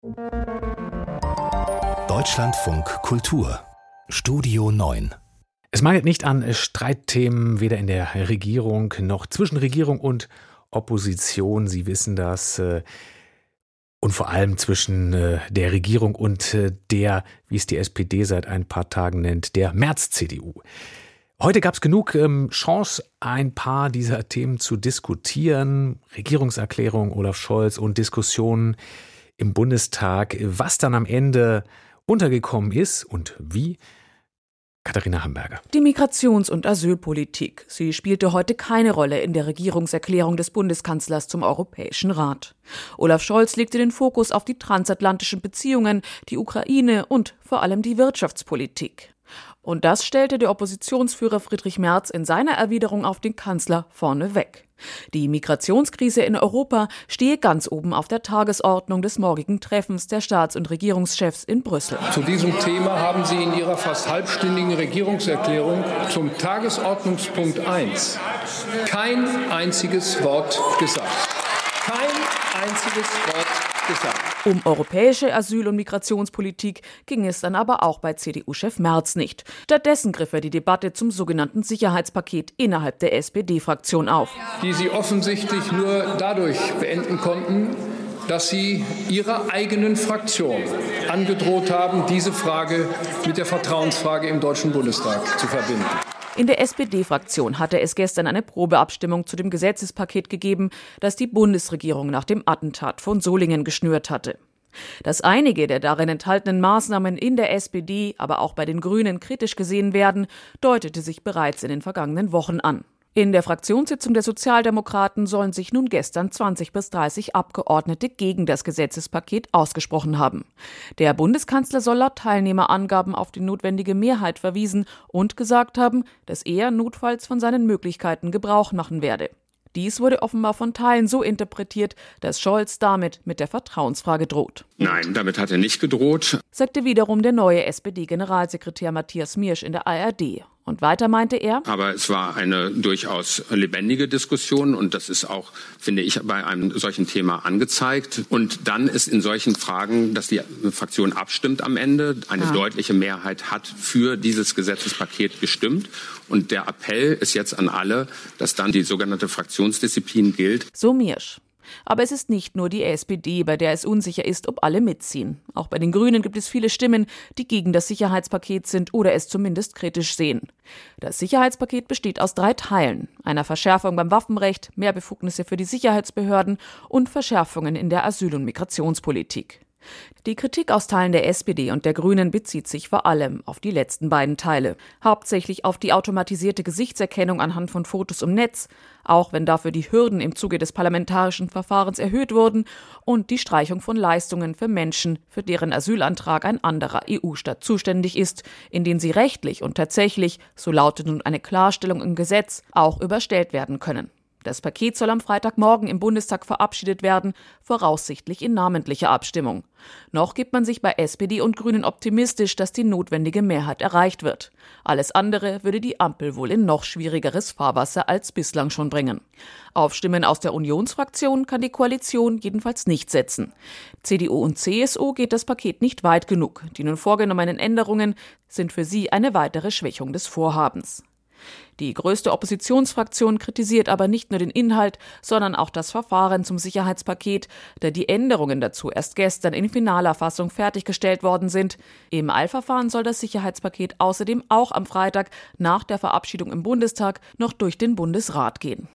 Deutschlandfunk Kultur Studio 9. Es mangelt nicht an Streitthemen, weder in der Regierung noch zwischen Regierung und Opposition. Sie wissen das. Und vor allem zwischen der Regierung und der, wie es die SPD seit ein paar Tagen nennt, der Merz-CDU. Heute gab es genug Chance, ein paar dieser Themen zu diskutieren. Regierungserklärung Olaf Scholz und Diskussionen im Bundestag. Was dann am Ende untergekommen ist und wie? Katharina Hamburger. Die Migrations- und Asylpolitik. Sie spielte heute keine Rolle in der Regierungserklärung des Bundeskanzlers zum Europäischen Rat. Olaf Scholz legte den Fokus auf die transatlantischen Beziehungen, die Ukraine und vor allem die Wirtschaftspolitik. Und das stellte der Oppositionsführer Friedrich Merz in seiner Erwiderung auf den Kanzler vorneweg. Die Migrationskrise in Europa stehe ganz oben auf der Tagesordnung des morgigen Treffens der Staats- und Regierungschefs in Brüssel. Zu diesem Thema haben Sie in Ihrer fast halbstündigen Regierungserklärung zum Tagesordnungspunkt 1 kein einziges Wort gesagt. Kein einziges Wort gesagt. Um europäische Asyl- und Migrationspolitik ging es dann aber auch bei CDU-Chef Merz nicht. Stattdessen griff er die Debatte zum sogenannten Sicherheitspaket innerhalb der SPD-Fraktion auf. Die Sie offensichtlich nur dadurch beenden konnten, dass Sie Ihrer eigenen Fraktion angedroht haben, diese Frage mit der Vertrauensfrage im Deutschen Bundestag zu verbinden. In der SPD-Fraktion hatte es gestern eine Probeabstimmung zu dem Gesetzespaket gegeben, das die Bundesregierung nach dem Attentat von Solingen geschnürt hatte. Dass einige der darin enthaltenen Maßnahmen in der SPD, aber auch bei den Grünen kritisch gesehen werden, deutete sich bereits in den vergangenen Wochen an. In der Fraktionssitzung der Sozialdemokraten sollen sich nun gestern 20 bis 30 Abgeordnete gegen das Gesetzespaket ausgesprochen haben. Der Bundeskanzler soll laut Teilnehmerangaben auf die notwendige Mehrheit verwiesen und gesagt haben, dass er notfalls von seinen Möglichkeiten Gebrauch machen werde. Dies wurde offenbar von Teilen so interpretiert, dass Scholz damit mit der Vertrauensfrage droht. Nein, damit hat er nicht gedroht, sagte wiederum der neue SPD-Generalsekretär Matthias Miersch in der ARD. Und weiter meinte er, aber es war eine durchaus lebendige Diskussion und das ist auch, finde ich, bei einem solchen Thema angezeigt. Und dann ist in solchen Fragen, dass die Fraktion abstimmt am Ende, eine deutliche Mehrheit hat für dieses Gesetzespaket gestimmt. Und der Appell ist jetzt an alle, dass dann die sogenannte Fraktionsdisziplin gilt. So Miersch. Aber es ist nicht nur die SPD, bei der es unsicher ist, ob alle mitziehen. Auch bei den Grünen gibt es viele Stimmen, die gegen das Sicherheitspaket sind oder es zumindest kritisch sehen. Das Sicherheitspaket besteht aus 3 Teilen: einer Verschärfung beim Waffenrecht, mehr Befugnisse für die Sicherheitsbehörden und Verschärfungen in der Asyl- und Migrationspolitik. Die Kritik aus Teilen der SPD und der Grünen bezieht sich vor allem auf die letzten beiden Teile. Hauptsächlich auf die automatisierte Gesichtserkennung anhand von Fotos im Netz, auch wenn dafür die Hürden im Zuge des parlamentarischen Verfahrens erhöht wurden, und die Streichung von Leistungen für Menschen, für deren Asylantrag ein anderer EU-Staat zuständig ist, in denen sie rechtlich und tatsächlich, so lautet nun eine Klarstellung im Gesetz, auch überstellt werden können. Das Paket soll am Freitagmorgen im Bundestag verabschiedet werden, voraussichtlich in namentlicher Abstimmung. Noch gibt man sich bei SPD und Grünen optimistisch, dass die notwendige Mehrheit erreicht wird. Alles andere würde die Ampel wohl in noch schwierigeres Fahrwasser als bislang schon bringen. Auf Stimmen aus der Unionsfraktion kann die Koalition jedenfalls nicht setzen. CDU und CSU geht das Paket nicht weit genug. Die nun vorgenommenen Änderungen sind für sie eine weitere Schwächung des Vorhabens. Die größte Oppositionsfraktion kritisiert aber nicht nur den Inhalt, sondern auch das Verfahren zum Sicherheitspaket, da die Änderungen dazu erst gestern in finaler Fassung fertiggestellt worden sind. Im Eilverfahren soll das Sicherheitspaket außerdem auch am Freitag nach der Verabschiedung im Bundestag noch durch den Bundesrat gehen.